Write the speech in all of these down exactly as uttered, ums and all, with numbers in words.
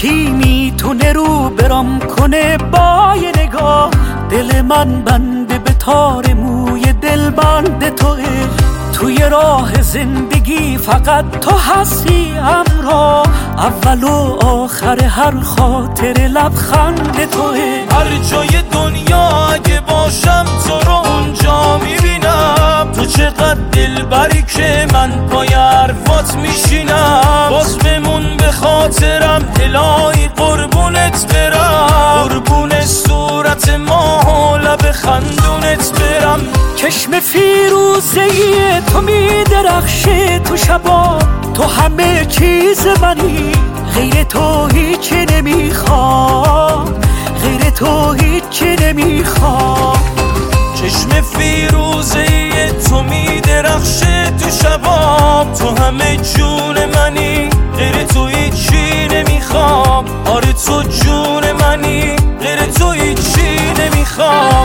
کی میتونه رو برام کنه با یه نگاه؟ دل من بنده به تار موی دل بند توه، توی راه زندگی فقط تو هستی همراه، اول و آخر هر خاطر لبخند توه. هر جای دنیا اگه باشم تو رو اونجا میبینم، تو چقدر دلبری که من پای حرفات میشینم. باز بمون به خاطرم الهی قربونت برم، قربون صورت ماه و لب خندونت برم. چشم فیروزه تو میدرخشه تو شبا، تو همه چیز منی، غیر تو هیچی نمیخوام، غیر تو هیچی نمیخوام. چشم فیروزه تو میدرخشه تو شبام، تو همه جون منی، غیر تو هیچی نمیخوام. آره تو جون منی، غیر تو هیچی نمیخوام.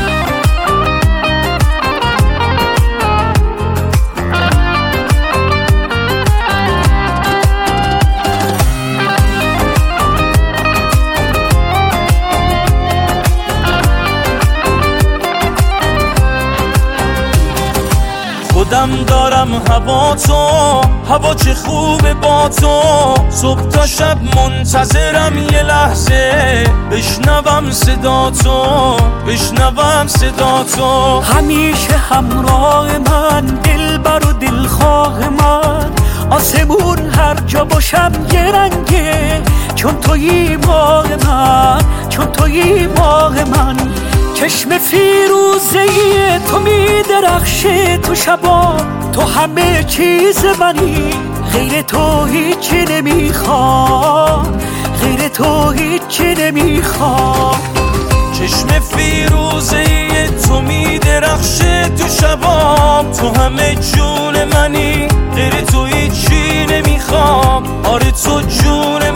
خودم دارم هوا تو، هوا چه خوبه با تو. صبح تا شب منتظرم یه لحظه بشنوم صدا تو، بشنوم صدا تو. همیشه همراه من، دلبر و دلخواه من، آسمون هر جا باشم یه رنگه، چون تویی ماه من، چون تویی ماه من. چشم فیروزه تو میدرخشه تو شبا، تو همه چیز منی، غیر تو هیچی نمیخوام، غیر تو هیچی نمیخوام. چشم فیروزه تو میدرخشه تو شبام، تو همه جون منی، غیر تو هیچی نمیخوام. آره تو جون